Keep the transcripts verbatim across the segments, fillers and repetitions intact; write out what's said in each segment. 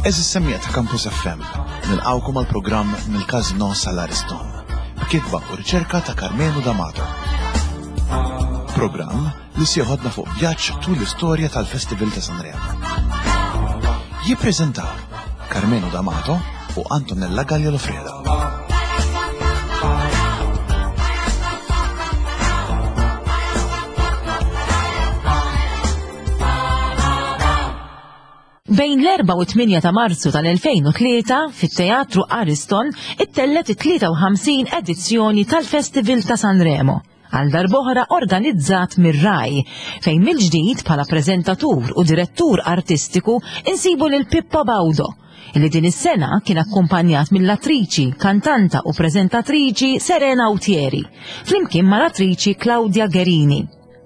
Eżis semmija ta' Campus F M, nilqawkom għal programm mill-Casino sal-Ariston, b'kitba u riċerka ta' Carmenu D'Amato. Programm li sieħodna fuq vjaġġ tul l-istorja tal-Festival ta' Sanremo. Jippreżentaw Carmenu D'Amato u Antonella Gallia-Lofredo. Bejn l-erba' u tminja ta' Marzu tal-elfejn u tlieta fit-Teatru Ariston ittellet it-tlieta u ħamsin edizzjoni tal-Festival ta' Sanremo, għal darb'oħra organizzat mir-Rai, fejn mill-ġdid bħala preżentatur u direttur artistiku insibu lil Pippo Baudo, illi din is-sena kien akkumpanjat mill-attriċi, kantanta u preżentatriċi Serena Autieri, flimkien mal-attriċi Claudia Gherini.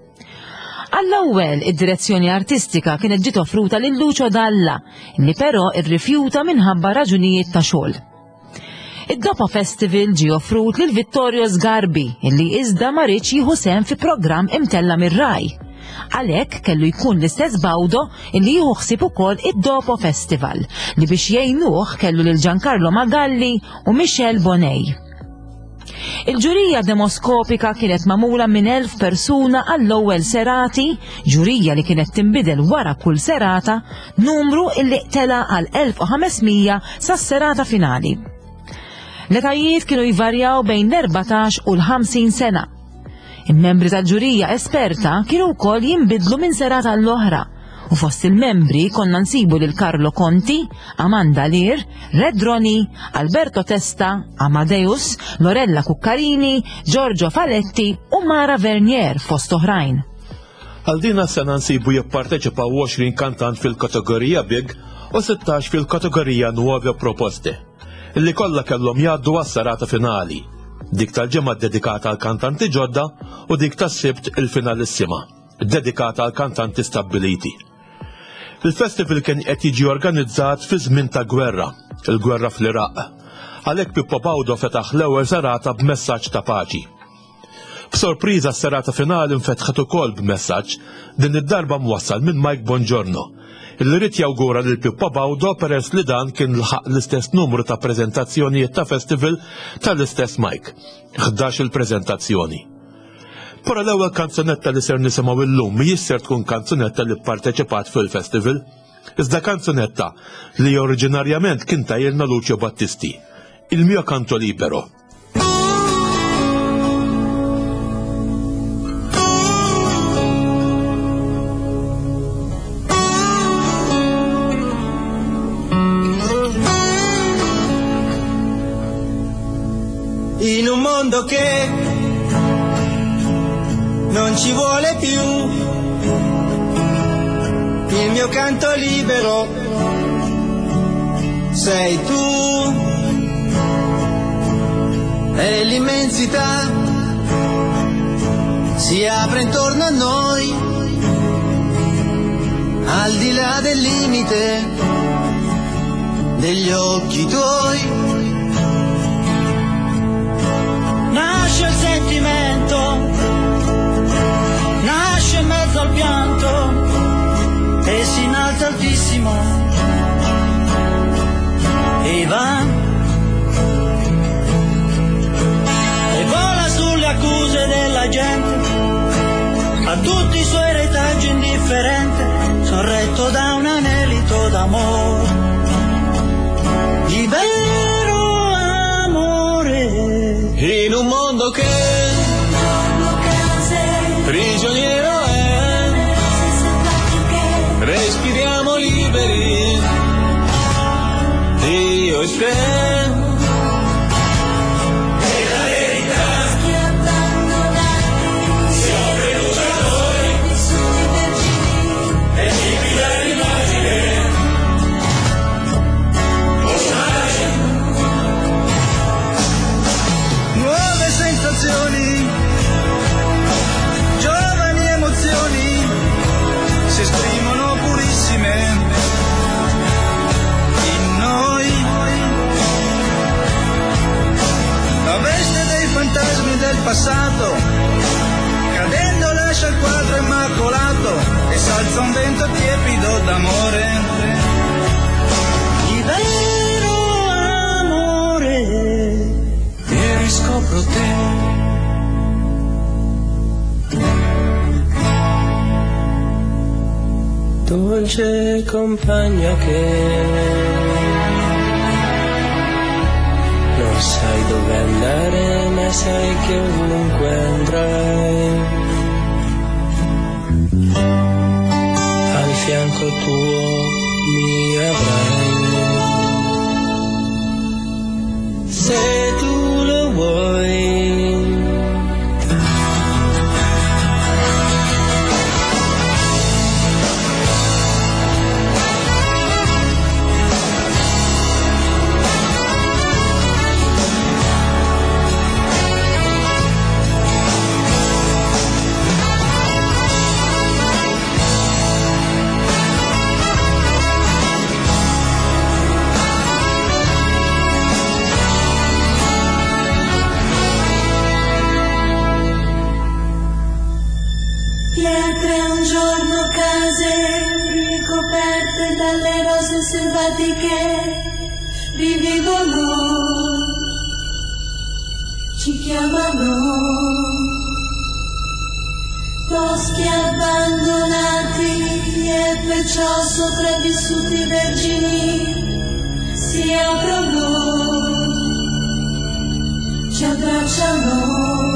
Għall-ewwel id-direzzjoni artistika kienet ġiet offruta lil Lucio Dalla, li però irrifjuta minħabba raġunijiet ta' xogħol. Id-Dopa Festival ġie offrut lil Vittorio Sgarbi, illi iżda ma rridx jieħu sehem fi programm imtella mir-Rai. Għalhekk kellu jkun l-istess Baudo illi jieħu ħsieb ukoll id-Dopa Festival, li biex jgħinuh kellu lil Giancarlo Magalli u Michel Bonet. Il-ġurija demoskopika kienet magħmula minn elf persuna għall-ewwel serati, ġurija li kienet tinbidel wara kull serata, numru illi tela għal elf u ħamesmija sas-serata finali. L-etajiet kienu jvarjaw bejn l-erbatax u l-ħamsin sena. Il-membri tal-ġurija esperta kienu wkoll jinbidlu minn serata l-oħra, u fost il-membri konna nsibu lil Carlo Conti, Amanda Lear, Red Ronnie, Alberto Testa, Amadeus, Lorella Cuccarini, Giorgio Faletti u Mara Vernier fost oħrajn. Għal din is-sena nsibu jipparteċipaw għoxrin kantant fil-kategorija Big u sittax fil-kategorija Nuove Proposte, illi kollha kellhom jgħaddu għas-serata finali, dik tal-ġimgħa dedikata għal kantanti ġodda u dik tas-sibt il-finalissima, dedikata għal kantanti stabbiliti. Il-festival kien qed jiġi organizzat fi żmien ta' gwerra, il-gwerra fl-Iraq. Għalhekk Pippo Baudo fetaħ l-ewwel serata b'messaġġ ta' paċi. B'sorpriża s-serata finali nfetħet ukoll b'messaġġ din id-darba mwassal minn Mike Bongiorno, illi rid jawgura lil Pippo Baudo peress li dan kien lħaq l-istess numru ta' preżentazzjonijiet ta' festival tal-istess Mike, ħdax il-preżentazzjoni. Però l-ewwel kanzunetta li ser nisimgħu illum mhijiex ser tkun kanzunetta li pparteċipat fil-festival, iżda kanzunetta li oriġinarjament kien tajjilna Lucio Battisti, Il mio canto libero. In un mondo che non ci vuole più il mio canto libero sei tu e l'immensità si apre intorno a noi al di là del limite degli occhi tuoi. Nasce il sentimento, nasce in mezzo al pianto e si innalza altissimo e va e vola sulle accuse della gente, a tutti i suoi retaggi indifferente, sorretto da un anelito d'amore, di vero amore, in un mondo che prigioniero è, respiriamo liberi, io e te. E la verità si apre luce a noi, e liquida l'immagine, osare. Nuove sensazioni, giovani emozioni si esprimono purissime in noi. La veste dei fantasmi del passato cadendo lascia il quadro immacolato e s'alza un vento tiepido d'amore dolce compagna che non sai dove andare, ma sai che ovunque andrai, al fianco tuo mi avrai. Se tu lo vuoi, dalle rose selvatiche rivivono, ci chiamano, boschi abbandonati e perciò sopravvissuti vergini si aprono, ci abbracciano.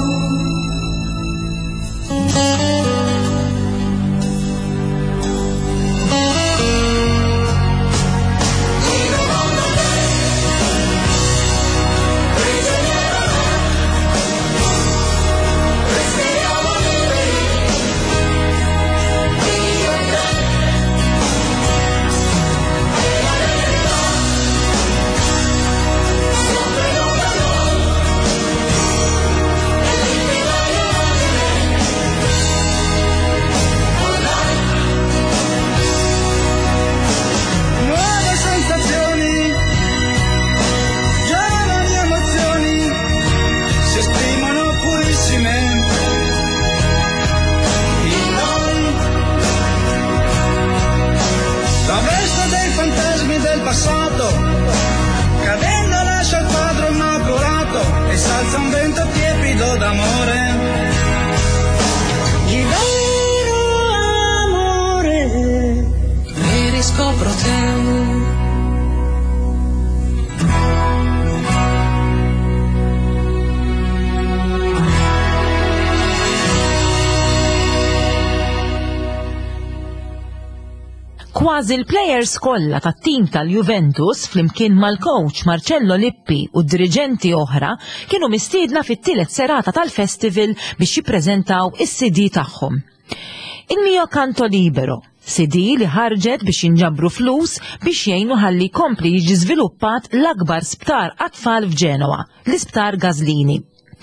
Kważi l-plejers kollha tat-tim tal-Juventus flimkien mal-coach Marcello Lippi u d-diriġenti oħra kienu mistiedna fit-tielet serata tal-festival biex jippreżentaw is-C D tagħhom. Il-Mio Canto Libero, C D li ħarġet biex jinġabru flus biex jgħinu ħalli jkompli jiġi żviluppat l-akbar sptar għat-tfal f'Ġenova, l-Isptar Gaslini.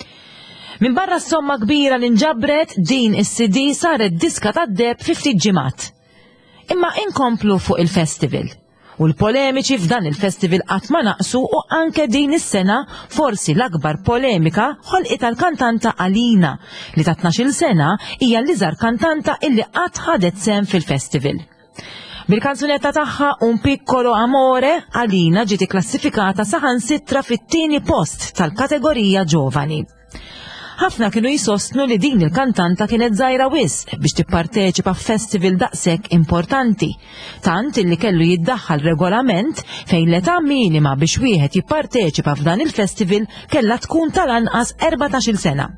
Min barra somma kbira li nġabret din is-C D saret diska tad-deb fi ftit ġimgħat. Imma inkomplu fuq il-festival. U l-polemiċi f'dan il-festival qatt ma naqsu u anke din is-sena forsi l-akbar polemika ħolqit tal-kantanta Alina li ta' tnax-il sena hija l-iżgħar kantanta illi qatt ħadet sehem fil-festival. Bil-kanzunetta tagħha Un piccolo amore, Alina ġiet ikklassifikata saħansitra fit-tieni post tal-kategorija ġovani. Ħafna kienu jisostnu li din il-kantanta kienet żgħira wisq biex tipparteċipa f'festival daqshekk importanti, tant illi kellu jiddaħħal regolament fejn l-età minima biex wieħed jipparteċipa f'dan il-festival kellha tkun tal-anqas erbatax-il sena.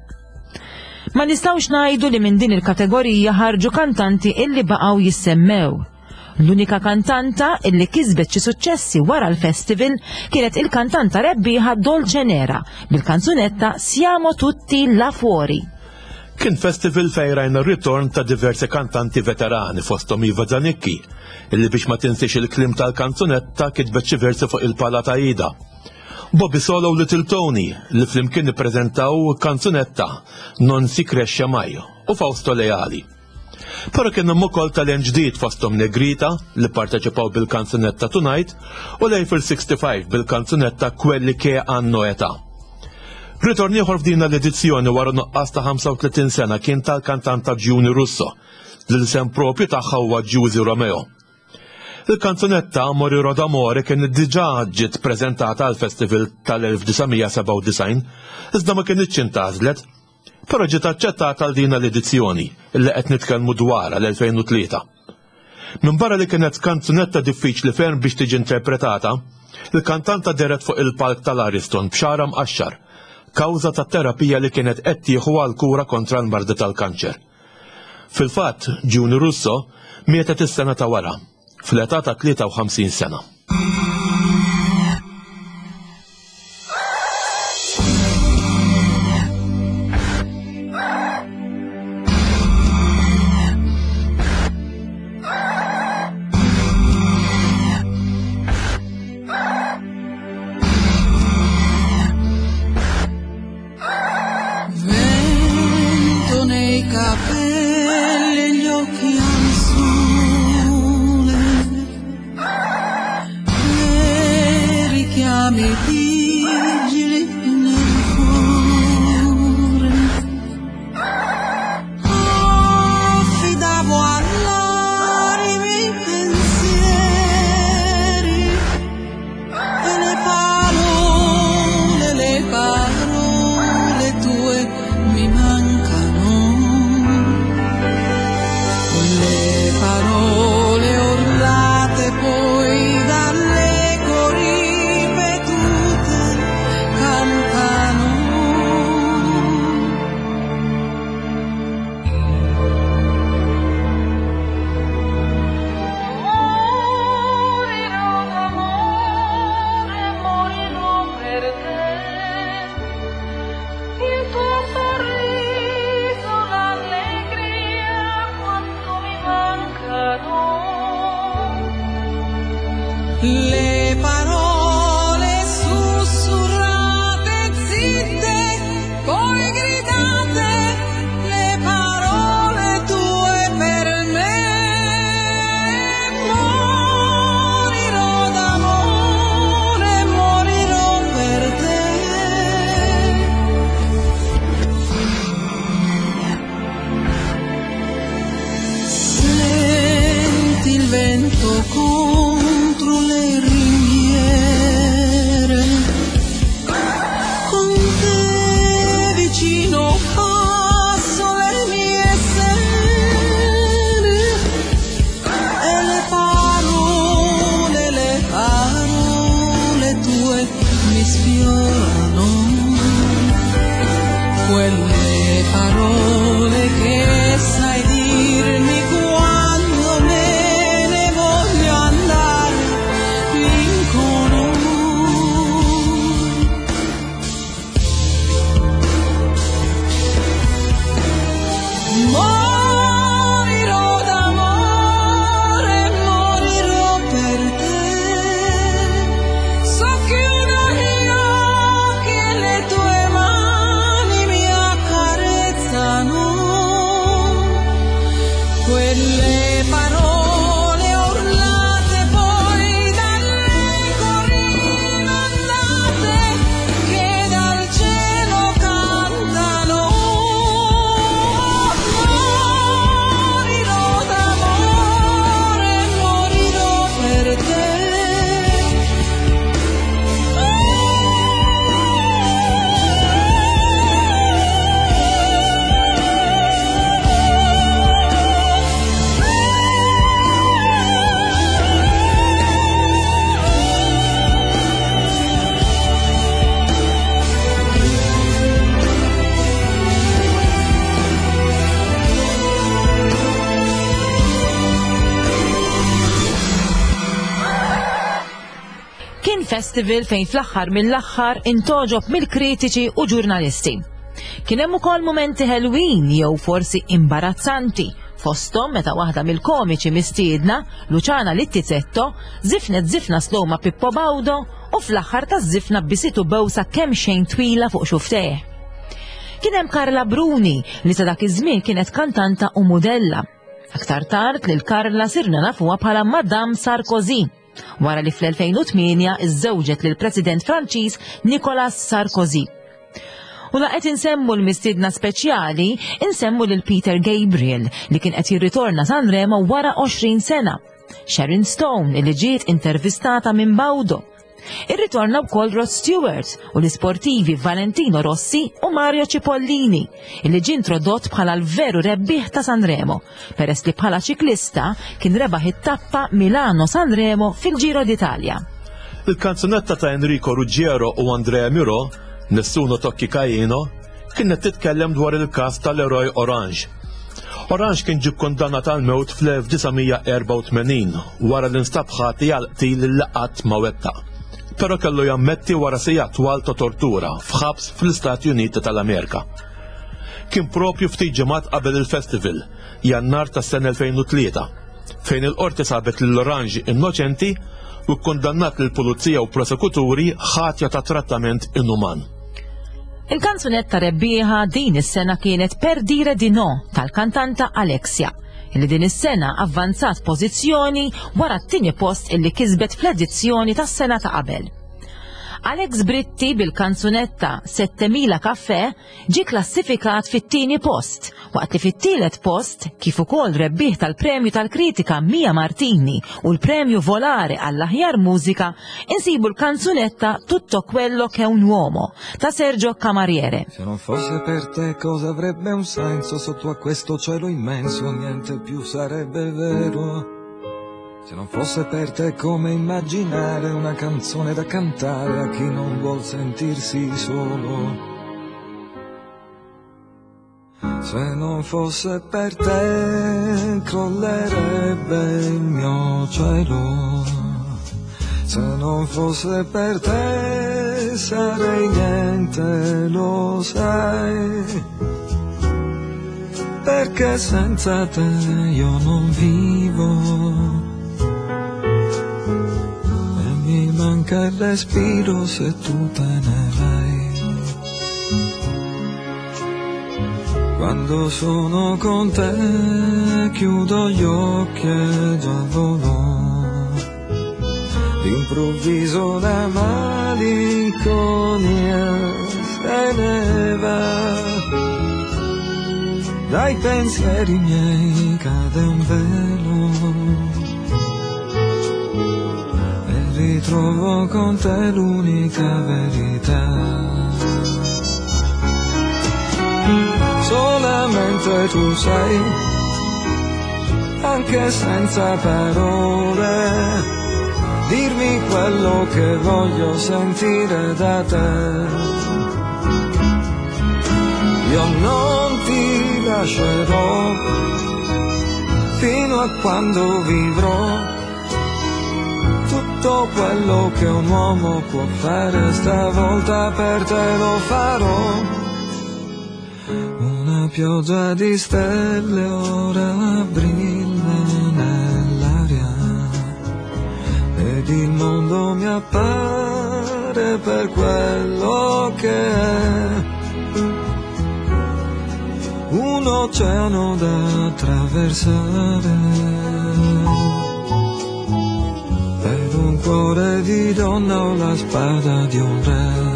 Ma nistgħux ngħidu li minn din il-kategorija ħarġu kantanti illi baqgħu jissemmew. L-unika kantanta illi kisbet xi suċċessi wara l-festival kienet il-kantanta rebbieħa Dolce Nera bil-kanzunetta Siamo tutti là fuori. Kien festival fejn rajna r-ritorn ta' diversi kantanti veterani fosthom Iva Zanicchi, illi biex ma tinsix il-klim tal-kanzunetta kitbet xi versi fuq il-pala ta' Ida. Bobby Solo u Little Tony li flimkien nippreżentaw kanzunetta Non si cresce mai u Fausto Leali. Però kien hemm ukoll talent ġdid fosthom Negrita li parteċipaw bil-kanzunetta Tonight u l-Eiffel sessantacinque bil-kanzunetta Quelli che hanno età. Ritorn ieħor f'din l-edizzjoni wara nuqqas ta' ħamsa u tletin sena kien tal-kantanta Giuni Russo li l-isem propju tagħha huwa Giusy Romeo. Il-kanzunetta Moriro d'Amore kien diġà ġiet ppreżentata għal festival tal-elf-tisgħemija-sebgħa u design, iżda ma kienitx intgħażlet, però ġiet aċċettata għal din l-edizzjoni illi qed nitkellmu dwarha l-elfejn u tlieta. Min barra li kienet kanzunetta diffiċli ferm biex tiġi interpretata, il-kantanta deret fuq il-palk tal-Ariston b'xara mqaxxar, kawża tat-terapija li kienet qed tieħu għall-kura kontra l-mardi tal-kanċer. Fil-fatt, Juni Russo mietet is-sena ta' wara, fl-età ta' tlieta u ħamsin sena. Le parole sussurrate zitte, poi gridate, le parole tue per me. Morirò d'amore, morirò per te. Senti il vento contro le ringhiere, con te vicino passo le mie sere, e le parole, le parole tue mi sfiorano, quelle parole che sai dirmi quando me ne voglio andare, vincono. Morirò d'amore, morirò per te. Socchiudo gli occhi e le tue mani mi accarezzano. Quelle parole urlate poi dall'eco rimandate che dal cielo cantano. Morirò d'amore, morirò per te. Kien festival fejn fl-aħħar mill-aħħar intoġob mill-kritiċi u ġurnalisti. Kien hemm ukoll momenti ħelwin jew forsi imbarazzanti, fosthom meta waħda mill-komiċi mistiedna, Luciana Littizzetto, żifnet żifna slowma Pippo Baudo u fl-aħħar taż-żifna bisitu bewsa kemm xejn twila fuq xufteh. Kien hemm Karla Bruni li sa dak iż-żmien kienet kantanta u mudella. Aktar tard lil Karla sirna nafuha bħala Madame Sarkozy, wara li fl-elfejn u tmien iżżewġet lill-President Franċiż Nicolas Sarkozy. U laqgħet insemmu l-mistiedna speċjali, insemmu lil Peter Gabriel li kien qed jirritorna Sanremo wara għoxrin sena, Sharon Stone li ġiet intervistata minn Baudo, Irritorna wkoll Rod Stewart u l-isportivi Valentino Rossi u Mario Cipollini, illi ġie introdott bħala l-veru rebbieħ ta' Sanremo, peress li bħala ċiklista kien rebaħ it-tappa Milano-Sanremo fil-Giro d'Italja. Il-kanzunetta ta' Enrico Ruggiero u Andrea Miro, Nessuno Tocchi Caino, kienet titkellem dwar il-każ tal-eroj Orange. Orange kien ġie kkundannat għal mewt fl-elf tisa' erba' u tmenin wara li nstab ħati għal qtil li qatt ma wettaq. Però kellu jammetti wara sija twal ta' tortura f'ħabs fl-Istati Uniti tal-Amerika. Kien propju ftit ġimgħat qabel il-festival, Jannar tas-sena elfejn u tlieta, fejn il-qorti sabet lil Orange innoċenti u kkundannat lill pulizija u prosekuturi ħatja ta' trattament inuman. Il-kanzunetta rebbieħa din is-sena kienet Per dire di no tal-kantanta Alexia, illi din is-sena avvanzat pożizzjoni wara t-tieni post illi kisbet fl-edizzjoni tas-sena ta' qabel. Alex Britti bil-kanzunetta Settemila Caffè ġie klassifikat fit-tieni post, waqt li fit-tielet post kif ukoll rebbieħ tal-Premju tal-Kritika Mia Martini u l-Premju Volare għall-aħjar mużika insibu l-kanzunetta Tutto quello che un uomo ta' Sergio Camariere. Se non fosse per te cosa avrebbe un senso sotto a questo cielo immenso, niente più sarebbe vero. Se non fosse per te come immaginare una canzone da cantare a chi non vuol sentirsi solo. Se non fosse per te crollerebbe il mio cielo. Se non fosse per te sarei niente, lo sai. Perché senza te io non vivo. Mi manca il respiro se tu te ne vai. Quando sono con te chiudo gli occhi e già volò. D'improvviso la malinconia se ne va. Dai pensieri miei cade un velo. Ritrovo con te l'unica verità. Solamente tu sai, anche senza parole, dirmi quello che voglio sentire da te. Io non ti lascerò fino a quando vivrò. Tutto quello che un uomo può fare stavolta per te lo farò. Una pioggia di stelle ora brilla nell'aria ed il mondo mi appare per quello che è. Un oceano da attraversare. Un cuore di donna o la spada di un re.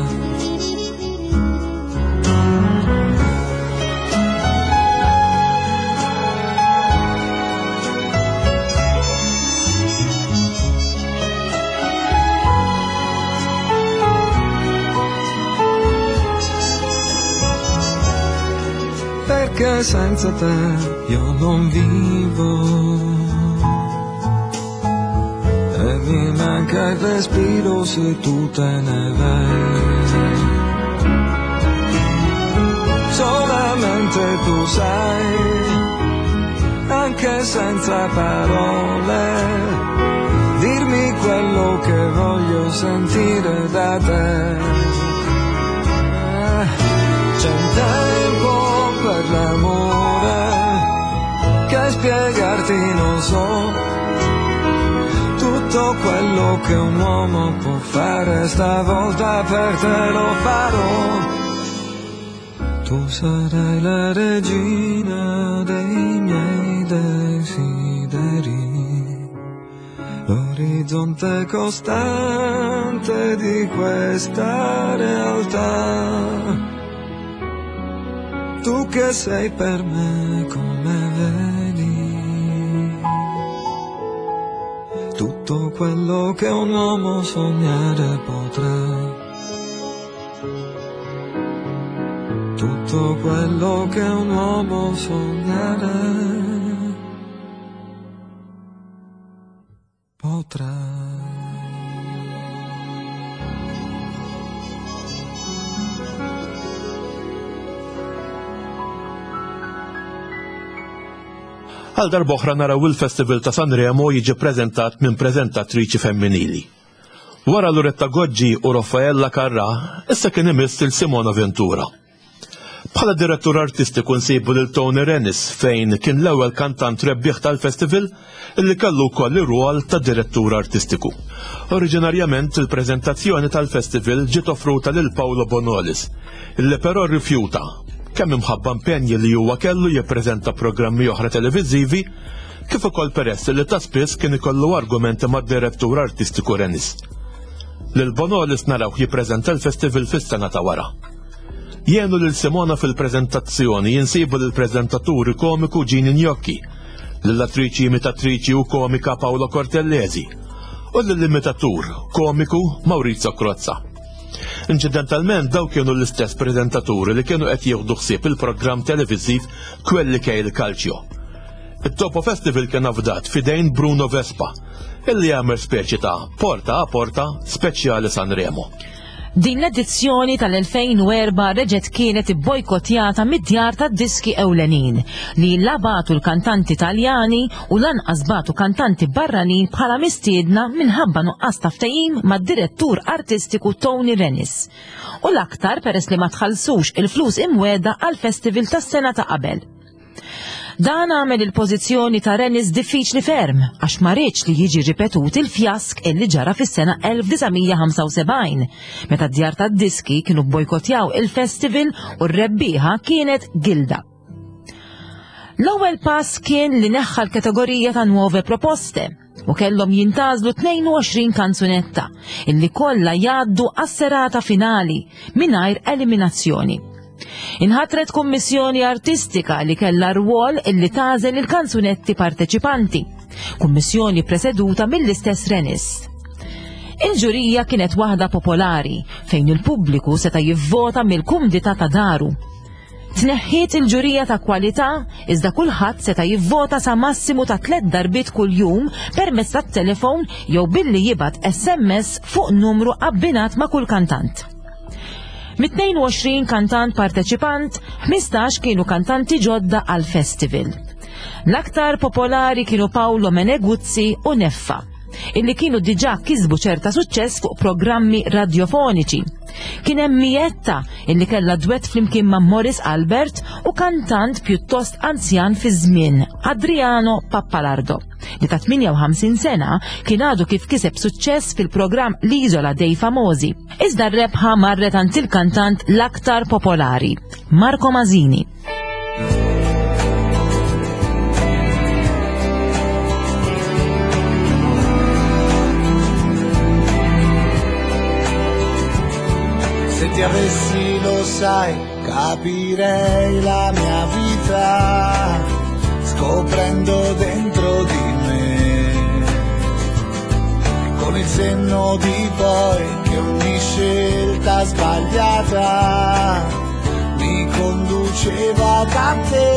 Perché senza te io non vivo. E mi manca il respiro se tu te ne vai. Solamente tu sai, anche senza parole, dirmi quello che voglio sentire da te. C'è un tempo per l'amore che spiegarti non so. Tutto quello che un uomo può fare stavolta per te lo farò. Tu sarai la regina dei miei desideri, l'orizzonte costante di questa realtà. Tu che sei per me come vedi. Tutto tutto quello che un uomo sognare potrà. Tutto quello che un uomo sognare potrà. Għal darboħra naraw il-Festival ta' Sanremo jiġi prezentat minn prezentatriċi femminili. Wara Luretta Goggi u Raffaella Carrà, issa kien imiss il Simona Ventura. Bħala direttur artistiku nsibu lil Tony Rennis fejn kien l-ewwel kantant rebbieħ tal-festival illi kellu wkoll ir-rwol ta' direttur artistiku. Oriġinarjament il-preżentazzjoni tal-festival ġiet offruta lil Paolo Bonolis, illi però rrifjuta kemm imħabba impenji li huwa kellu jippreżenta programmi oħra televiżivi, kif ukoll peress li ta' spiss kien ikollu argumenti mad-direttur artistiku Rennis. Lil Bonolis naraw jippreżenta l-festival fis-sena ta' wara. Jienu lil Simona fil-preżentazzjoni jinsibu lil preżentaturi komiku Gini Gnocchi, lill-attriċi imitatriċi u komika Paolo Cortellesi u lill-imitatur komiku Maurizio Crozza. Incidentalment daw kienu l-istess prezentaturi li kienu qed jieħdu ħsieb il-programm televiżiv Quelli che il Calcio. It-Topo Festival kien avdat fidejn Bruno Vespa, illi jagħmel speċi ta' porta a porta speċjali Sanremo. Din l-edizzjoni tal-elfejn u erba' reġgħet kienet ibbojkottjata mid-djar tad-diski ewlenin li labatu l-kantanti Taljani u lanqas batu kantanti barranin bħala mistiedna minħabba nuqqas ta' ftehim mad-direttur artistiku Tony Rennis. U l-aktar peress li ma tħallsux il-flus imweda għall-festival tas-sena ta' qabel. Dan għamel il-pożizzjoni ta' Rennis diffiċli ferm, għax ma rridx li jiġi ripetut il-fjask illi ġara fis-sena elf tisa' ħamsa u sebgħin, meta d-djar tad-diski kienu bojkotjaw il-festival u r-rebbieħa kienet Gilda. L-ewwel pass kien li neħħa l-kategorija ta' nuove proposte u kellhom jintażlu tnejn u għoxrin kanzunetta illi kollha jgħaddu għas-serata finali mingħajr eliminazzjoni. Inħatret kummissjoni artistika li kellha rwol illi tażel il-kanzunetti parteċipanti, kummissjoni preseduta mill-istess Rennis. Il-ġurija kienet waħda popolari fejn il-pubbliku seta' jivvota mill-kumdità ta' daru. Tneħħiet il-ġurija ta' kwalità iżda kulħadd seta' jivvota sa' massimu ta' tliet darbit kuljum permezz tat-telefon jew billi jibgħat S M S fuq numru abbinat ma' kull kantant. Mit-tnejn u għoxrin kantant parteċipant, ħmistax kienu kantanti ġodda għal-festival. L-aktar popolari kienu Paolo Meneguzzi u Neffa, illi kienu diġà kisbu ċerta suċċess fuq programmi radiofoniċi. Kien hemm Mietta illi kellha dwett flimkien ma' Morris Albert u kantant pjuttost anzjan fi żmien, Adriano Pappalardo, li ta' tminja u ħamsin sena kien għadu kif kiseb suċċess fil-programm L-Iżola dei Famosi. Iżda r-rebħa marret għand il-kantant l-aktar popolari, Marco Masini. Se ti avessi, lo sai, capirei la mia vita, scoprendo dentro di me, con il senno di poi che ogni scelta sbagliata mi conduceva da te.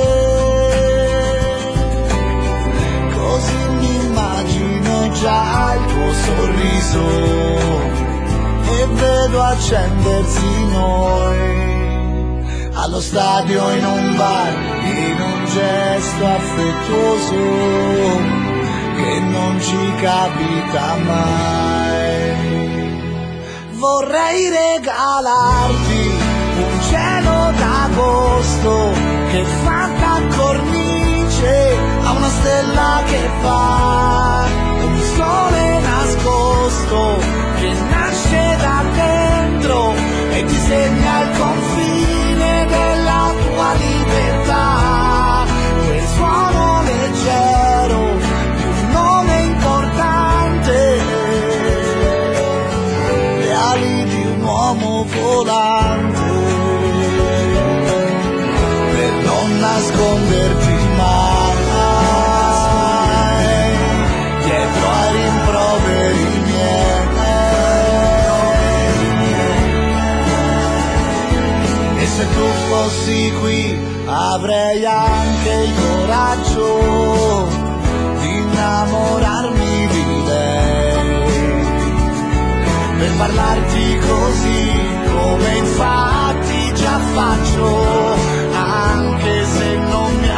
Così mi immagino già il tuo sorriso e vedo accendersi noi, allo stadio, in un bar, in un gesto affettuoso che non ci capita mai. Vorrei regalarti un cielo d'agosto che fa da cornice a una stella che fa un sole nascosto che nasce da dentro e disegna il confine della tua libertà, quel suono leggero di un nome importante, le ali di un uomo volante, per non nasconderti mai dietro ai rimproveri se tu fossi qui avrei anche il coraggio di innamorarmi di lei, per parlarti così come infatti già faccio, anche se non mi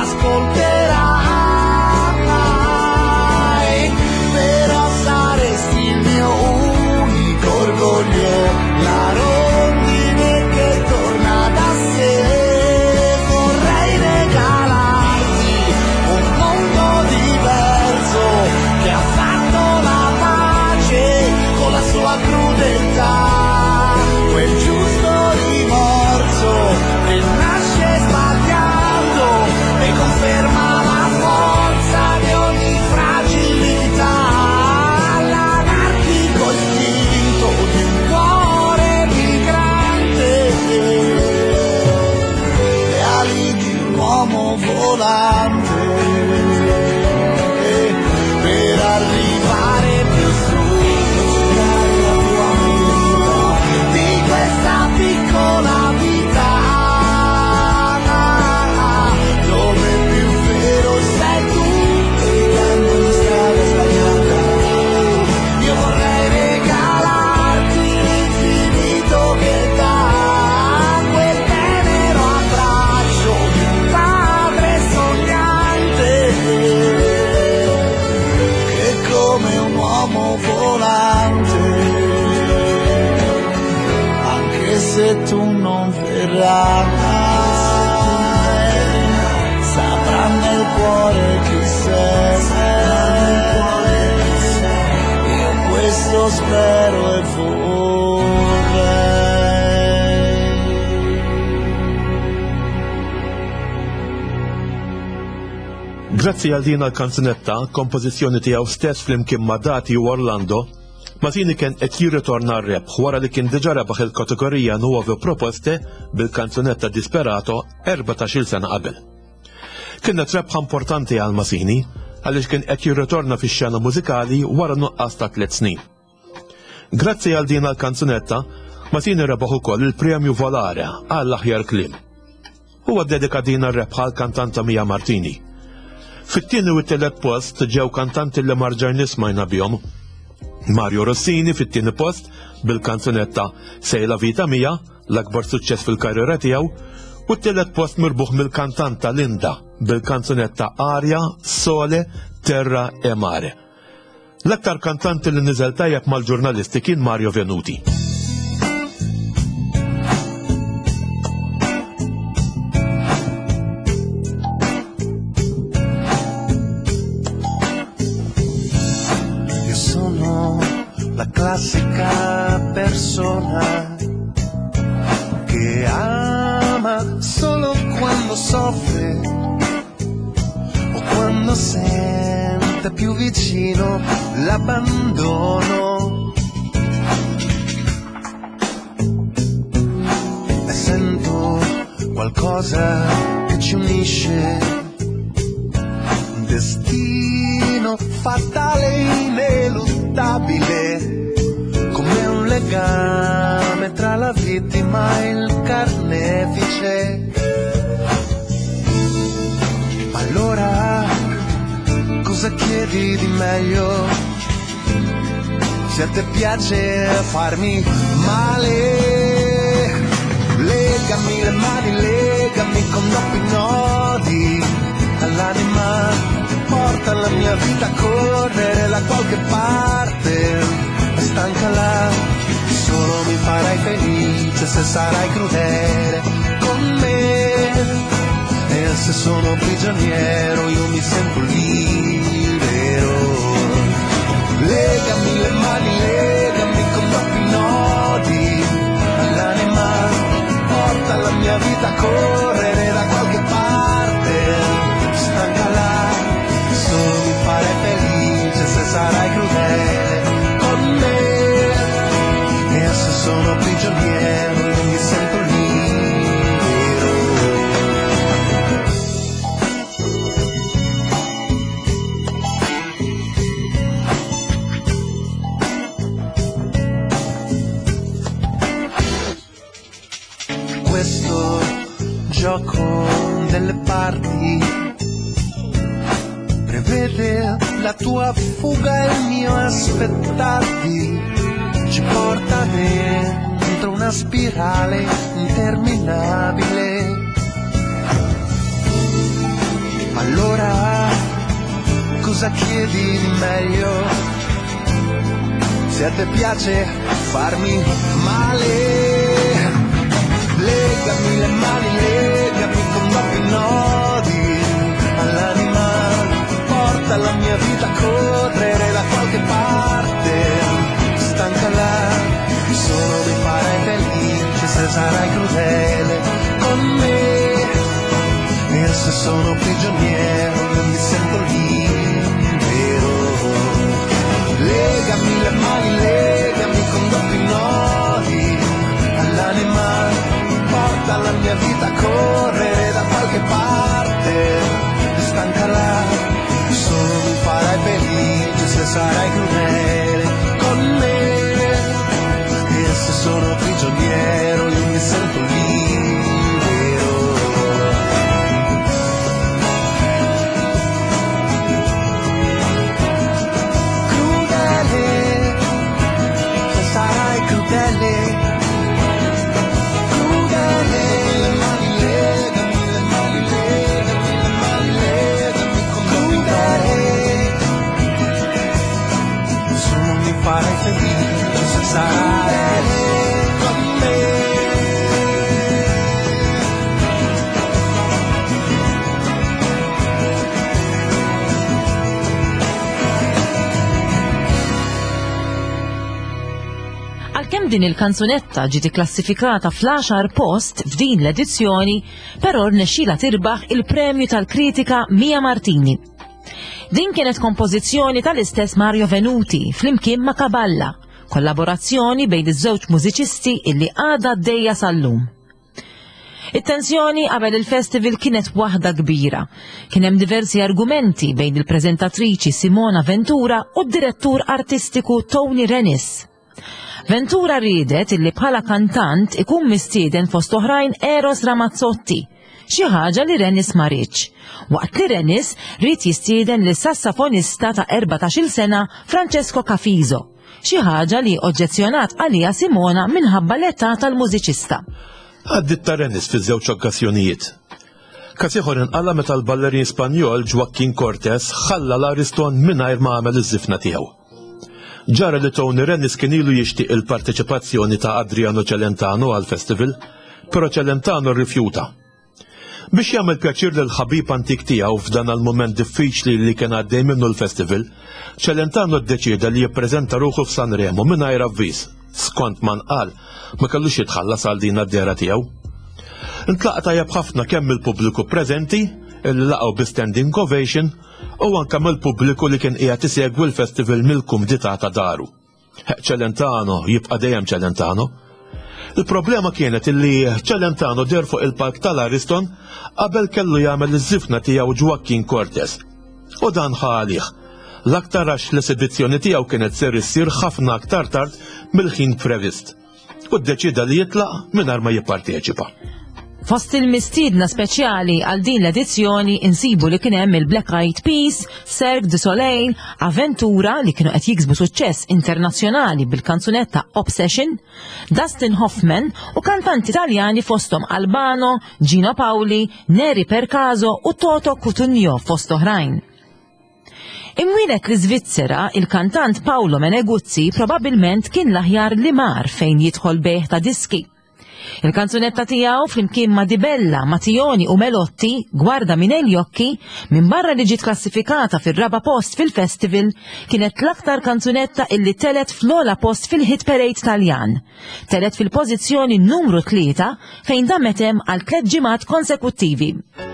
ascolterai, però saresti il mio unico orgoglio, la rondine che torna da sé. Vorrei regalarti un mondo diverso che ha fatto la pace con la sua crudeltà, quel giusto rimorso che nasce sbagliando e conferma la forza di ogni fragilità, l'anarchico istinto di un cuore migrante, le ali di un uomo volante, per arrivare più su la tua vita, di questa piccola vita, dove più vero sei tu, prendendo una strada sbagliata. Io vorrei regalarti l'infinito che dà quel tenero abbraccio di un padre sognante, che come un uomo volante, anche se tu non verrai, saprà nel cuore chi sei, io questo spero e vorrei. Grazzi għal din l-kanzunetta, kompożizzjoni tiegħu stess flimkien ma' Dati u Orlando, Masini kien qed jirritorna r-rebħ wara li kien diġà rebaħ il-kategorija Nuove Proposte bil-kanzunetta Disperato erbatax-il sena qabel. Kienet rebħa importanti għal Masini għaliex kien qed jirritorna fix-xena mużikali wara nuqqas ta' tliet snin. Grazzi għal din l-kanzunetta, Masini rebaħ ukoll il-Premju Volare għall-aħjar kliem. Huwa ddedika din ir-rebħa għall-kantanta Mia Martini. Fit-tieni u t-tielet post ġew kantanti li marġar nismajna bihom. Mario Rossini fit-tieni post bil-kanzunetta Sei la vita mia, l-akbar suċċess fil-karriera tiegħu, u t-tielet post mirbuħ mill-kantanta Linda bil-kanzunetta Aria, Sole, Terra e Mare. L-aktar kantanti li niżel tajjeb mal-ġurnalisti kien Mario Venuti. La classica persona che ama solo quando soffre o quando sente più vicino l'abbandono. E sento qualcosa che ci unisce, un destino fatale e ineluttabile, come un legame tra la vittima e il carnefice. Allora, cosa chiedi di meglio? Se a te piace farmi male, legami le mani, legami con doppi nodi all'anima, porta la mia vita a correre da qualche parte, stancala, solo mi farai felice se sarai crudele con me, e se sono prigioniero io mi sento libero. Legami le mani, legami con doppi nodi all'anima, porta la mia vita a correre da qualche parte, stancala, solo mi farai felice se sarai crudele con me, e se sono prigioniero io mi sento libero. Questo gioco delle parti, prevede la tua fuga e il mio aspettarti, ci porta dentro una spirale interminabile. Allora cosa chiedi di meglio? Se a te piace farmi male, legami le mani, legami con doppi nodi all'anima, porta la mia vita a correre da qualche parte, stancala, solo mi farai felice se sarai crudele con me, e se sono prigioniero non mi sento libero. Legami le mani, legami con doppi nodi all'anima, porta la mia vita a correre da qualche parte, stancala, solo mi farai felice se sarai crudele con me, e se sono prigioniero io mi sento libero. Crudele, se sarai crudele. Farai felice se sarai con me. Għalkemm din il-kanzunetta ġiet klassifikata fl-għaxar post f'din l-edizzjoni, però rnexxiela tirbaħ il-premju tal-kritika Mia Martini. Din kienet kompożizzjoni tal-istess Mario Venuti flimkien ma' Kaballa, kollaborazzjoni bejn iż-żewġ mużiċisti illi għadha għaddejja sal-lum. It-tensjoni qabel il-festival kienet waħda kbira. Kien hemm diversi argumenti bejn il-preżentatriċi Simona Ventura u d-direttur artistiku Tony Rennis. Ventura riedet illi bħala kantant ikun mistieden fost oħrajn Eros Ramazzotti, xi ħaġa li Rennis ma rridx, waqt li Rennis ried jistieden lis sassafonista ta' erbatax-il sena Francesco Cafizo, xi ħaġa li oġġezzjonat għaliha Simona minħabba l-età tal-mużiċista. Għaddit ta' Rennis fi żewġ okkażjonijiet. Każ ieħor inqala meta l-ballerin Spanjol Joaquin Cortés ħalla l-Ariston mingħajr ma għamel iż-żifna tiegħu. Ġara li Tony Rennis kien ilu jixtieq il-parteċipazzjoni ta' Adriano Celentano għal-festival, però Celentano rrifjuta. Biex jagħmel pjaċir lil ħabib antik tiegħu f'dan il-mument diffiċli li kien għaddej minnu l-festival, Celentano ddeċieda li jippreżenta ruħu f'Sanremo mingħajr avviż. Skont man qal, ma kellux jitħallas għal din għad-dera tiegħu. Intlaqa tajjeb ħafna kemm il-pubbliku preżenti, illi laqgħu bi standing ovation, u anke mill-pubbliku li kien qiegħed isegwi l-festival mill-kumdità ta' daru. Celentano jibqa' dejjem Celentano. Il-problema kienet illi Celentano der fuq il-palk tal-Ariston qabel kellu jagħmel iż-żifna tiegħu Joaquin Cortés. U dan ħalih. L-aktar għax l-esibizzjoni tiegħu kienet ser issir ħafna aktar tard mill-ħin previst. U ddeċida li jitlaq mingħajr ma jipparteċipa. Fost il-mistiedna speċjali għal din l-edizzjoni insibu li kien hemm il-Black Eyed Peas, Cirque du Soleil, Aventura li kienu qed jiksbu suċċess internazzjonali bil-kanzunetta Obsession, Dustin Hoffman u kantanti Taljani fosthom Albano, Gino Paoli, Neri Percaso u Toto Cutugno fost oħrajn. Imwienet li Svizzera, il-kantant Paolo Meneguzzi probabbilment kien l-aħjar li mar fejn jidħol bejħ ta' diski. Il-kanzunetta tiegħu flimkien ma' Dibella, Mattioni u Melotti, Guarda min gli occhi, minn barra li ġiet klassifikata fir-raba post fil-festival, kienet l-aktar kanzunetta illi telet fl-ola post fil-hit parade Taljan. Telet fil-pożizzjoni numru tlieta fejn dametem għal tliet ġimgħat konsekuttivi.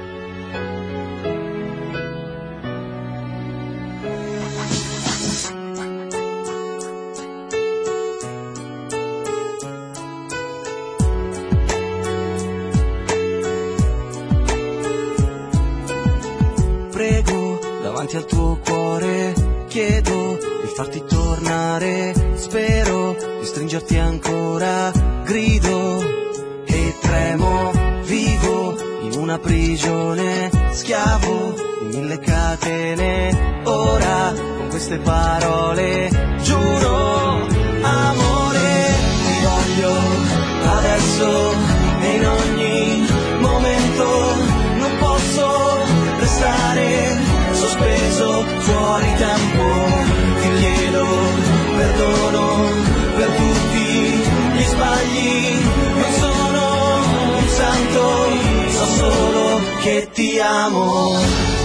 Davanti al tuo cuore chiedo di farti tornare, spero di stringerti ancora, grido e tremo, vivo una prigione, schiavo di mille catene. Ora con queste parole giuro, amore, ti voglio adesso e in ogni momento. Non posso restare sospeso fuori tempo. Ti chiedo perdono per tutti gli sbagli. Non sono un santo, so solo che ti amo.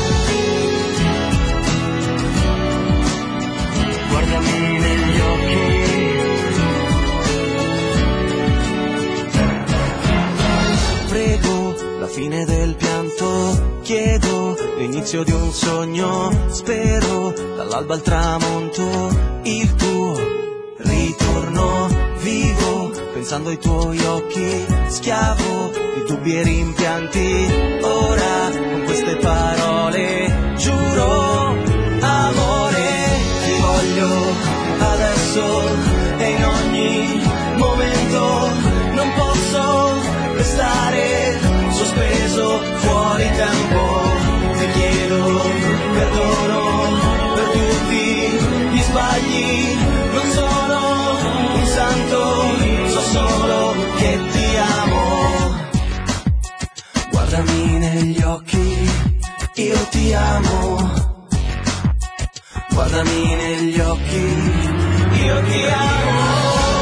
Guardami negli occhi. Prego la fine del pianto, chiedo l'inizio di un sogno, spero dall'alba al tramonto il tuo ritorno. Vivo pensando ai tuoi occhi, schiavo di dubbi e rimpianti. Ora con queste parole giuro, amore, ti voglio adesso e in ogni momento. Non posso restare sospeso fuori tempo. Ti chiedo perdono per tutti gli sbagli. Non sono un santo, so solo che ti amo. Guardami negli occhi, io ti amo. Guardami negli occhi, io ti amo.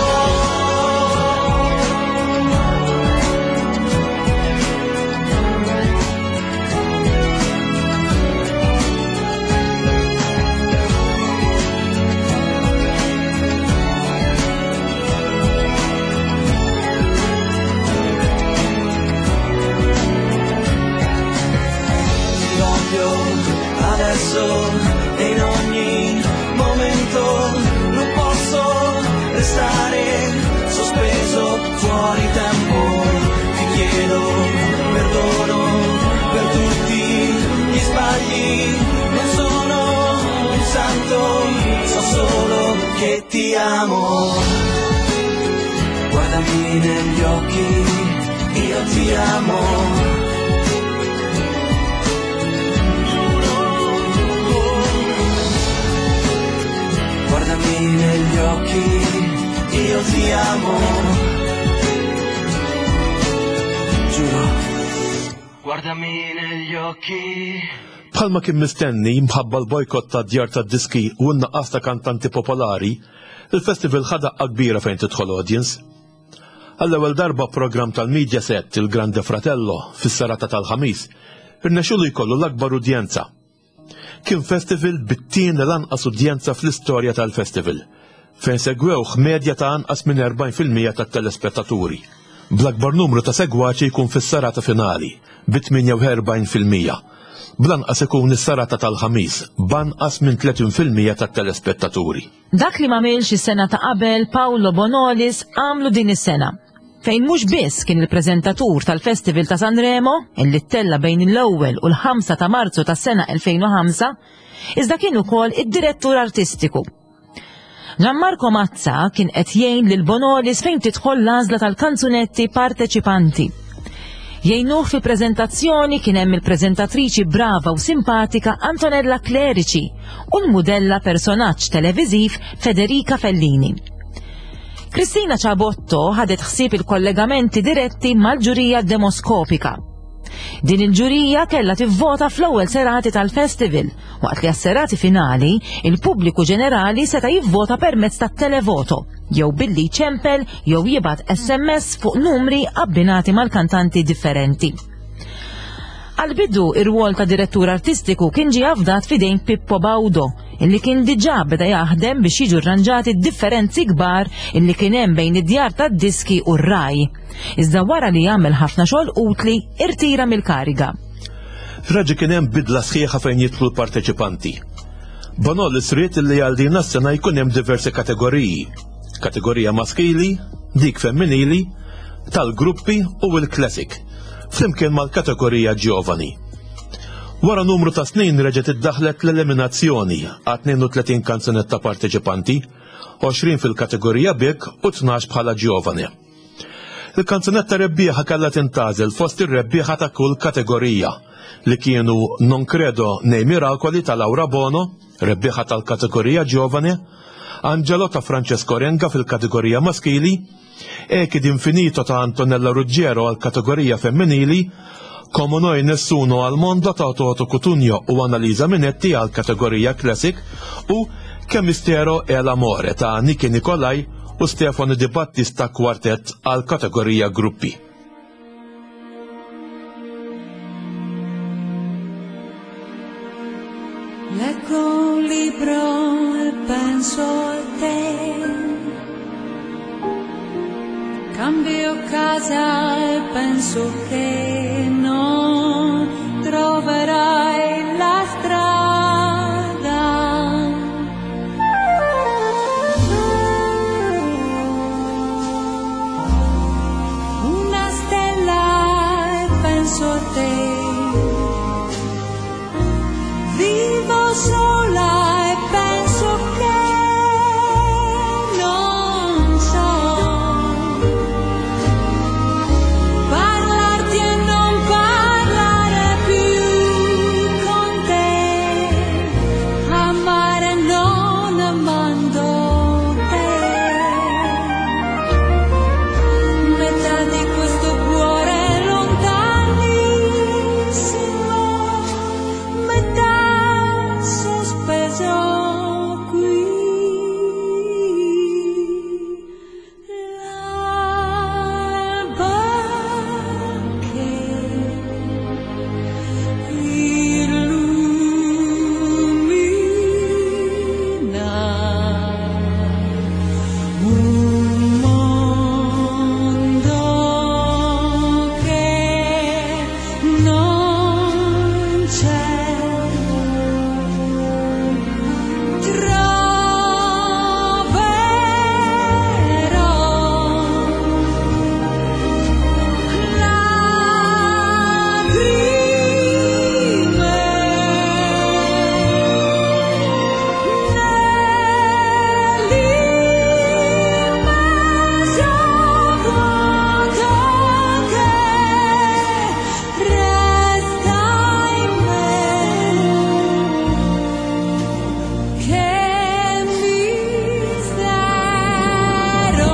Adesso e in ogni momento. Non posso restare sospeso fuori tempo. Ti chiedo perdono per tutti gli sbagli. Non sono un santo, so solo che ti amo. Guardami negli occhi, io ti amo. Guardami negli occhi, io ti amo. Giuro. Guardami negli occhi. Bħalma kien mistenni mħabba l-bojkott ta' djar ta' diski u n-naqqas ta' kantanti popolari, il-festival ħadaqqa kbira fejn tidħol audience. Għall-ewwel darba program tal-Media Set il-Grande Fratello fis-serata tal-ħamis irnexxu jkollu l-akbar udjenza. Kien festival bit-tieni l-anqas udjenza fl-istorja tal-festival, fejn segwewh medja ta' anqas minn erbgħin fil-mija tat-telespettaturi. Bl-akbar numru ta' segwaċi jkun fis-serata finali, bi tminja u erbgħin fil-mija. Blanqas ikun is-serata tal-ħamis, banqas minn tletin fil-mija tat-telespettaturi. Dak li m'għamilx is-sena ta' qabel Paolo Bonolis għamlu din is-sena, fejn mhux biss kien il-preżentatur tal-Festival ta' Sanremo, illi ttella bejn l-ewwel u l-ħamsa ta' Marzu tas-sena elfejn u ħamsa, iżda kien ukoll id-direttur artistiku. Gianmarco Mazza kien qed jgħin lil Bonolis fejn tidħol l-għażla tal-kanzunetti parteċipanti. Jgħinuh fi preżentazzjoni kien hemm il-preżentatriċi brava u simpatika Antonella Clerici u l-mudella personaġġ televiżiv Federica Fellini. Cristina Ciabotto ħadet ħsieb il-kollegamenti diretti mal-ġurija demoskopika. Din il-ġurija kellha tivvota fl-ewwel serati tal-festival, waqt li għas-serati finali il-pubbliku ġenerali seta' jivvota permezz tat-televoto, jew billi ċempel jew jibgħat S M S fuq numri abbinati mal-kantanti differenti. Għal-bidu ir-rwol ta' direttur artistiku kien ġie afdat fidejn Pippo Baudo, illi kien diġà beda jaħdem biex jiġu rranġati differenzi kbar illi kien hemm bejn id-djar tad-diski u r-Rai. Iżda wara li jagħmel ħafna xogħol utli irtira mill-kariga. Raġi kien hemm bidla sħiħa fejn jidħlu l-parteċipanti. Bonolis ried illi għal din is-sena jkun hemm diversi kategoriji. Kategorija maskili, dik femminili, tal-gruppi u l-classic, flimkien mal-kategorija ġovani. Wara numru ta' snin reġgħet iddaħlet l-eliminazzjoni għat tnejn u tletin kanzunetta parteċipanti, għoxrin fil-kategorija big u tnax bħala ġovani. Il-kanzunetta rebbieħa kellha tintażel fost ir-rebbieħa ta' kull kategorija li kienu Non Credo nei Miracoli ta' Laura Bono, rebbieħa tal-kategorija Giovane, Angelo ta' Francesco Renga fil-kategorija maskili, Eki d'Infinito ta' Antonella Ruggiero għal-kategorija femminili, Como Noi Nessuno al Mondo ta' Toto Cutugno u Annalisa Minetti għal-kategorija Classic u Che Mistero e l'Amore ta' Nicky Nicolai u Stefano Di Battista Quartet għal-kategorija Gruppi. Leggo un libro e penso a te, cambio casa e penso che non troverai la strada. Una stella e penso a te, vivo sola e penso che non so parlarti e non parlare più con te, amare non amando te. Metà di questo cuore lontanissimo, metà sospeso qui. L'alba che illumina un mondo che non c'è. Troverò lacrime nell'immenso vuoto che resta in me, che mistero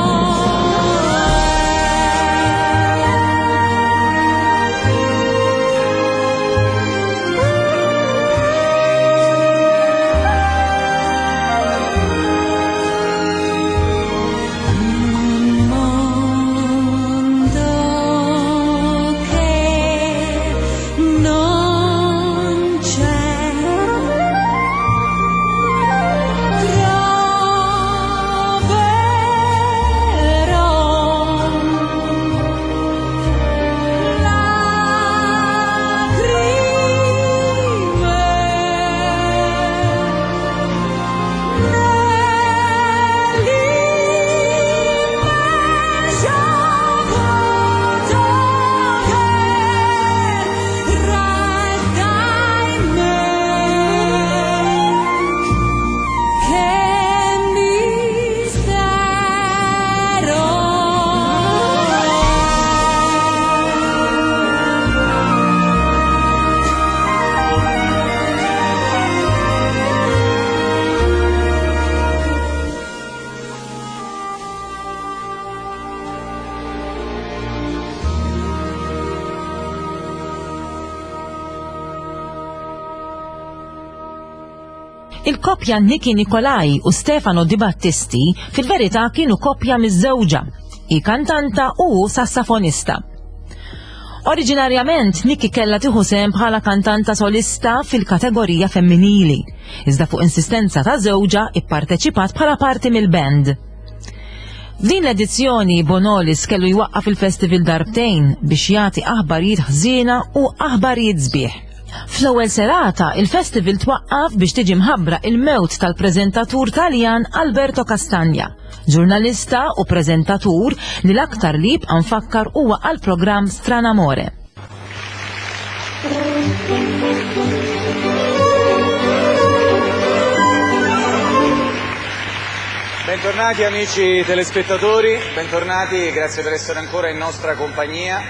un mondo che non c'è. Il-koppja Nicky Nicolai u Stefano Di Battisti fil-verità kienu koppja miż-żewġa, i kantanta u sassafonista. Oriġinarjament Nicky kellha tieħu sehem bħala kantanta solista fil-kategorija femminili, iżda fuq insistenza ta' żewġa ipparteċipat bħala parti mill-band. Din l-edizzjoni Bonolis kellu jwaqqaf il-festival darbtejn biex jagħti aħbarijiet ħżiena u aħbarijiet sbieħ. Fl-ewwel serata il-festival twaqqaf biex tiġi mħabbra il-mewt tal-preżentatur Taljan Alberto Castagna, ġurnalista u preżentatur li l-aktar li jibqa' nfakkar huwa għall-programm Stranamore. Bentornati amici telespettatori, bentornati, grazie per essere ancora in nostra compagnia.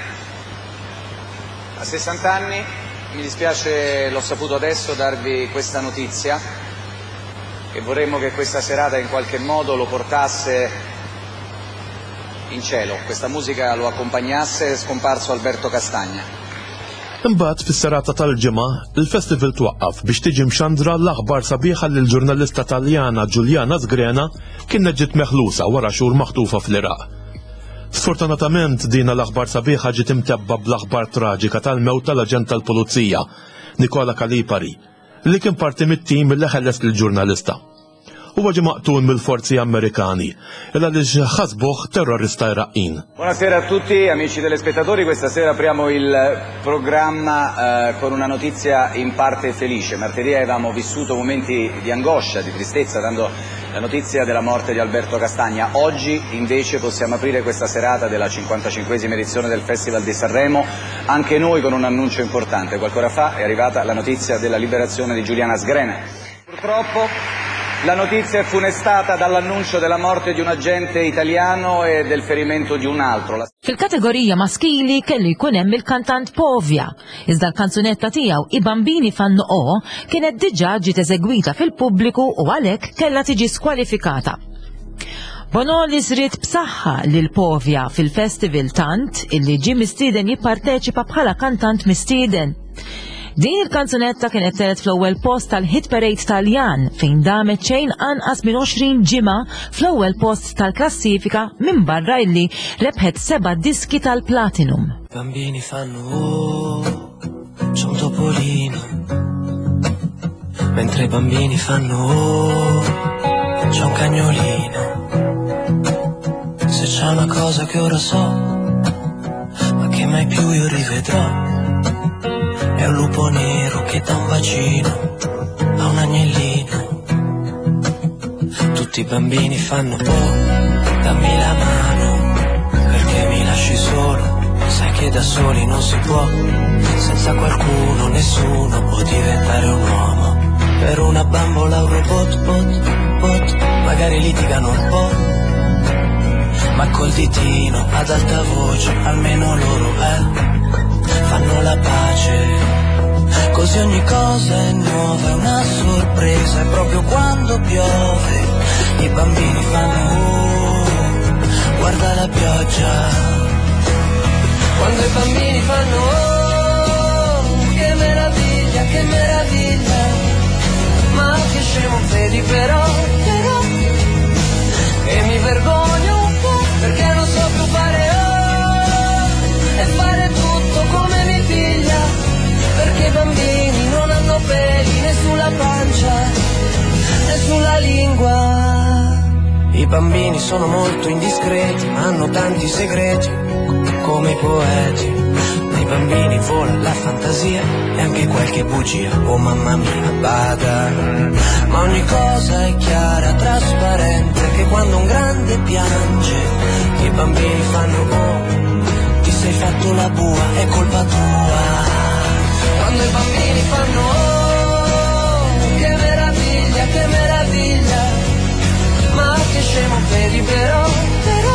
A sessanta anni, mi dispiace, l'ho saputo adesso, darvi questa notizia, che vorremmo che questa serata in qualche modo lo portasse in cielo, questa musica lo accompagnasse, è scomparso Alberto Castagna. Imbagħad fis-serata tal-ġimgħa, il-festival twaqqaf biex tiġi mxandra l-aħbar sabiħa li l-ġurnalista Taljana Giuliana Zgrena kienet ġiet meħlusa wara xhur maħtufa fl-Iraq. Sfortunatament dina l-aħbar sabiħa ġiet imtebba bl-aħbar traġika tal-mewt tal-aġent tal-Pulizija, Nicola Calipari, li kien parti mit-tim li ħelles lill-ġurnalista. Huwa ġie maqtun mill-forzi Amerikani, il għaliex ħasbuh terrorista Iraqqin. Buonasera a tutti, amici telespettatori. Questa sera apriamo il programma eh, con una notizia in parte felice. Martedì avevamo vissuto momenti di angoscia, di tristezza, dando la notizia della morte di Alberto Castagna. Oggi invece possiamo aprire questa serata della cinquantacinquesima edizione del Festival di Sanremo anche noi con un annuncio importante. Qualche ora fa è arrivata la notizia della liberazione di Giuliana Zgrena. Purtroppo la notizia è funestata dall'annuncio della morte di un agente italiano e del ferimento di un altro. Fil-kategorija maskili kellu jkun hemm il-kantant Povja. Iżda l-kanzunetta tiegħu I Bambini fanno O kienet diġà ġiet eżegwita fil-pubbliku u għalhekk kellha tiġi skwalifikata. Bonolis rid b'saħħa lil Povja fil-festival tant illi ġie mistieden jipparteċipa bħala kantant mistieden. Din il-kanzunetta kienet telet fl-ewwel post tal-Hit Parade Taljan fejn damet xejn anqas minn għoxrin ġimgħa fl-ewwel post tal-klassifika minn barra illi rebħet seba' diski tal-Platinum. Bambini fanno oh, c'è un topolino. Mentre I bambini fanno oh, c'è un cagnolino. Se c'è una cosa che ora so, ma che mai più io rivedrò, è un lupo nero che dà un bacino a un agnellino. Tutti I bambini fanno oh, dammi la mano, perché mi lasci solo. Sai che da soli non si può, senza qualcuno nessuno può diventare un uomo. Per una bambola un robot, bot, bot, magari litigano un po', ma col ditino ad alta voce almeno loro eh fanno la pace. Così ogni cosa è nuova, è una sorpresa. E proprio quando piove I bambini fanno oh, guarda la pioggia. Quando I bambini fanno oh, che meraviglia, che meraviglia. Ma che scemo vedi però, però. E mi vergogno un po' perché non so più fare oh, e fare tutto come mi piglia. Perché I bambini non hanno peli né sulla pancia né sulla lingua. I bambini sono molto indiscreti, hanno tanti segreti come I poeti. Nei bambini vola la fantasia e anche qualche bugia, oh mamma mia bada. Ma ogni cosa è chiara, trasparente, che quando un grande piange I bambini fanno oh, ti sei fatto la bua, è colpa tua. Quando I bambini fanno oh, che meraviglia, che meraviglia. Ma che scemo vedi però, però.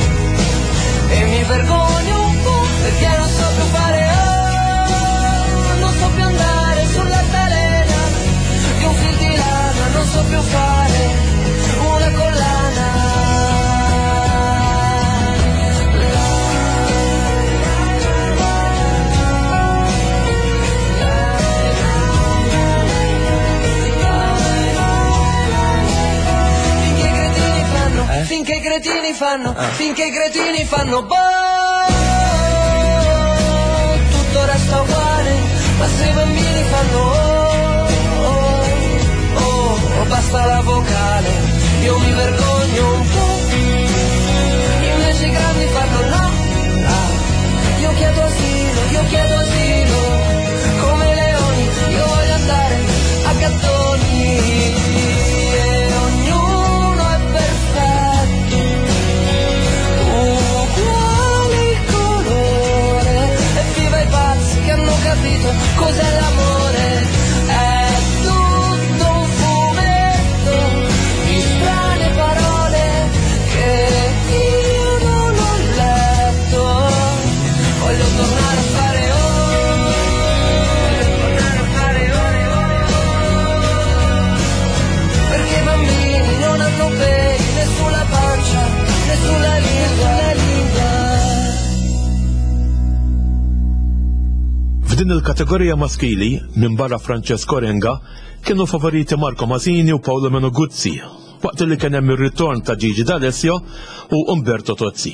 E mi vergogno un po' perché non so più fare oh, non so più andare sull'altalena di un fil di lana, non so più fare una collana. Finché I cretini fanno, ah. finché I cretini fanno boh, tutto resta uguale, ma se I bambini fanno oh, oh, oh, oh, basta la vocale, io mi vergogno un po', invece I grandi fanno no, ah. Io chiedo asilo, io chiedo asilo, come leoni, io voglio andare a gattoni. Capito cos'è l'amore? È tutto un fumetto di strane parole F'din il-kategorija maskili minn barra Francesco Renga kienu favoriti Marco Masini u Paolo Menoguzzi, waqt li kien hemm ir-ritorn ta' Gigi D'Alessio u Umberto Tozzi.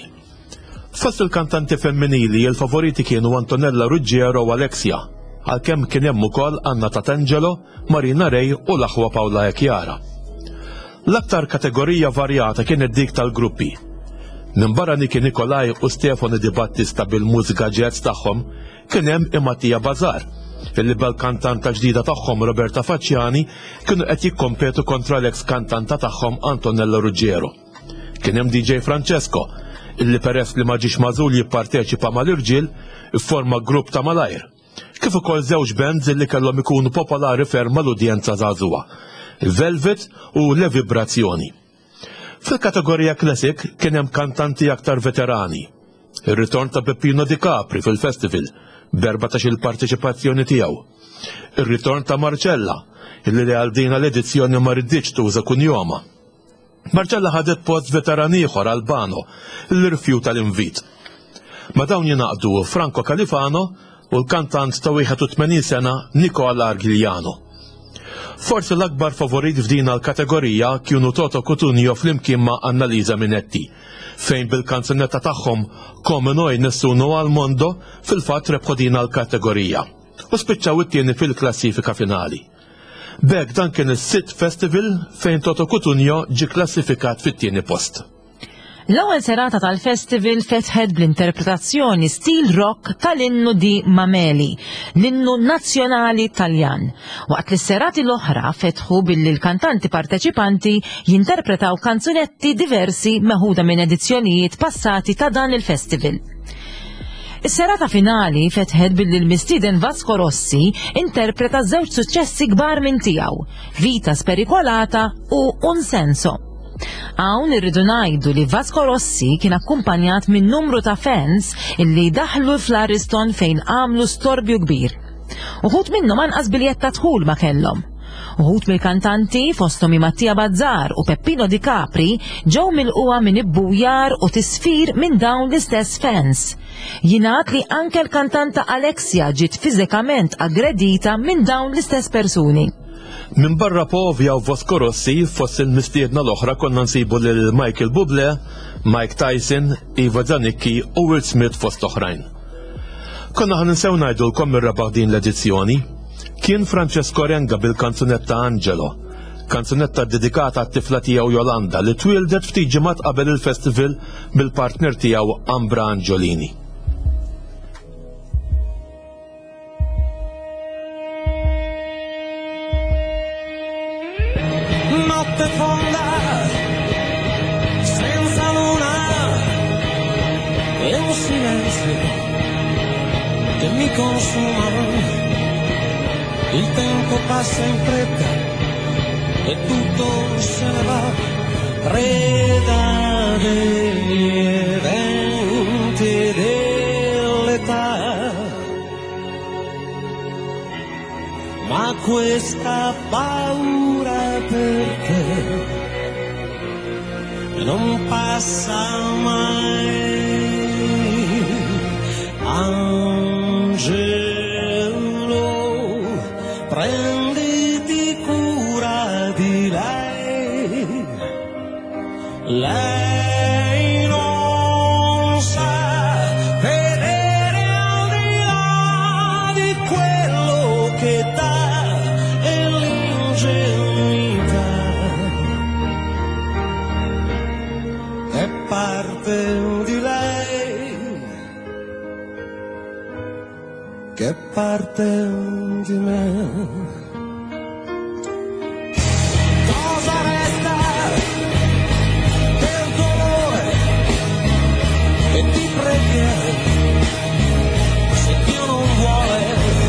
Fost il-kantanti femminili il-favoriti kienu Antonella Ruggiero u Alexia, għalkemm kien hemm ukoll Anna Tatangelo, Marina Rej u l-aħwa Paola Ekjara. L-aktar kategorija varjata kienet dik tal-gruppi. Minn barra Niki Nikolaj u Stefano Di Battista bil-mużika jazz tagħhom kien hemm Mattia Bazar, illi bel-kantanta ġdida tagħhom Roberta Facciani kienu qed jikkompetu kontra l-ex kantanta tagħhom Antonella Ruggiero. Kien hemm D J Francesco, illi peress li ma ġiex magħżul jipparteċipa mal-irġiel ifforma grupp ta' malajr. Kif ukoll żewġ bands illi kellhom ikunu popolari ferm mal-udjenza żagħżugħa, Velvet u Le Vibrazzjoni. Fil-kategorija Classic kien hemm kantanti aktar veterani. Ir-ritorn ta' Peppino Di Capri fil-festival b'erbatax il-parteċipazzjoni tiegħu. Ir-ritorn ta' Marcella, illi li għaldina l-edizzjoni ma rriditx tuża kunjoma. Marcella ħadet post veteran ieħor Albano, illi rifjuta l-invit. Ma dawn jingħaqdu Franco Califano u l-kantant ta' wieħed u tmenin sena Nicola Argigliano. Forsi l-akbar favorit f'din l-kategorija kienu Toto Cutugno flimkien ma' Annalisa Minetti, fejn bil-kanzunetta tagħhom Come Noi Nessuno al Mondo fil-fatt rebħu din l-kategorija u spiċċaw it-tieni fil-klassifika finali. B'hekk dan kien is-sitt festival fejn Toto Cutugno ġie klassifikat fit-tieni post. L-ewwel serata tal-festival fetħet bl-interpretazzjoni stil rock tal-innu di Mameli, l-innu nazzjonali Taljan. Waqt li s-serati l-oħra fetħu billi l-kantanti parteċipanti jinterpretaw kanzunetti diversi meħuda minn edizzjonijiet passati ta' dan il-festival. Is-serata finali fetħet billi l-mistieden Vasco Rossi interpreta żewġ suċċessi kbar minn tiegħu, Vita Sperikolata u Un Senso. Hawn irridu ngħidu li Vasco Rossi kien akkumpanjat minn numru ta' fans illi daħlu fl-Ariston fejn għamlu storbju kbir. Uħud minnhom anqas biljett ta' dħul ma kellhom. Uħud mill-kantanti fosthom Mattia Bazzar u Peppino Di Capri ġew milquha minn ibbujar u tisfir minn dawn l-istess fans. Jingħad li anke l-kantanta Alexia ġiet fiżikament aggredita minn dawn l-istess persuni. Min barra Povja u Vasco Rossi fost il-mistiedna l-oħra konna nsibu lil Michael Bublé, Mike Tyson, Iva Zanicki u Will Smith fost oħrajn. Konna ħan nsew ngħidulkom ir-rebaħ din l-edizzjoni kien Francesco Renga bil-kanzunetta Angelo, kanzunetta dedikata għat-tifla tiegħu Jolanda li twildet ftit ġimgħat qabel il-festival bil-partner tiegħu Ambra Angiolini. Notte fonda, senza luna, e un silenzio che mi consuma. Il tempo passa in fretta e tutto se ne va, preda degli eventi dell'età. Ma questa paura perché non passa mai. Angelo, prenditi cura di lei. Lei non sa vedere al di là di quello che dà. Parte di lei che parte di me. Cosa resta del dolore che ti pregherei se Dio non vuole,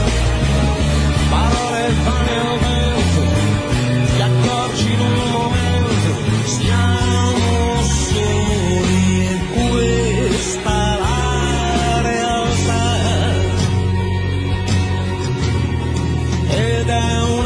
parole vane al vento, ti accorgi in un momento, siamo soli e questa la realtà ed è un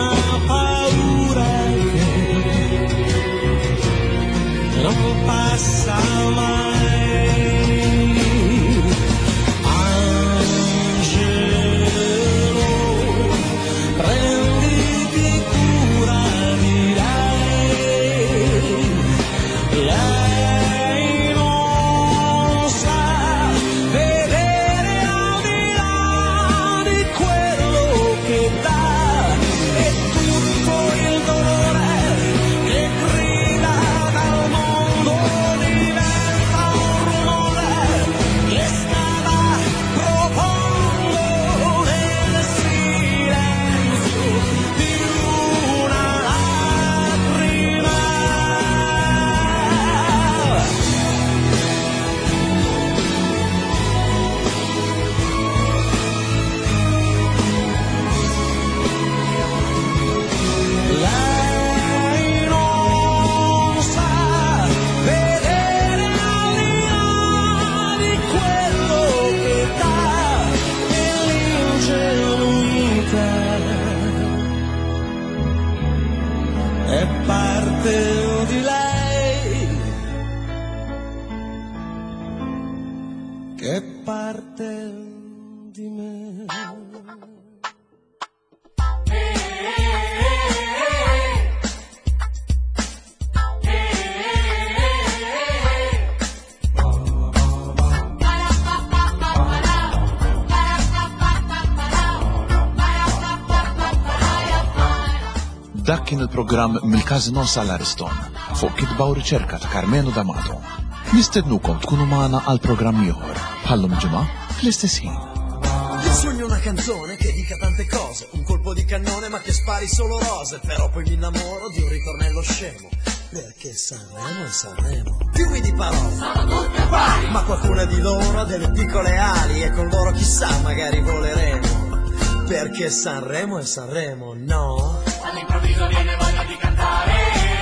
Dak kien il-programm mill-Kazino sal-Ariston fuq kitba u riċerka ta' Carmenu D'Amato. Nistednukom tkunu magħna għal programm ieħor bħallum ġimgħa fl-istess ħin. Io sogno una canzone che dica tante cose, un colpo di cannone ma che spari solo rose, però poi mi innamoro di un ritornello scemo, perché Sanremo è Sanremo. Fiumi di parole, sono tutte uguali, ma qualcuna di loro ha delle piccole ali e con loro chissà magari voleremo, perché Sanremo è Sanremo, no? All'improvviso viene voglia di cantare,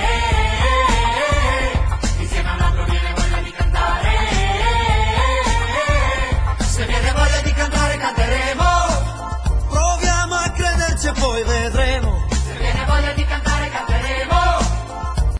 insieme a un altro viene voglia di cantare, se viene voglia di cantare canteremo, proviamo a crederci e poi vedremo.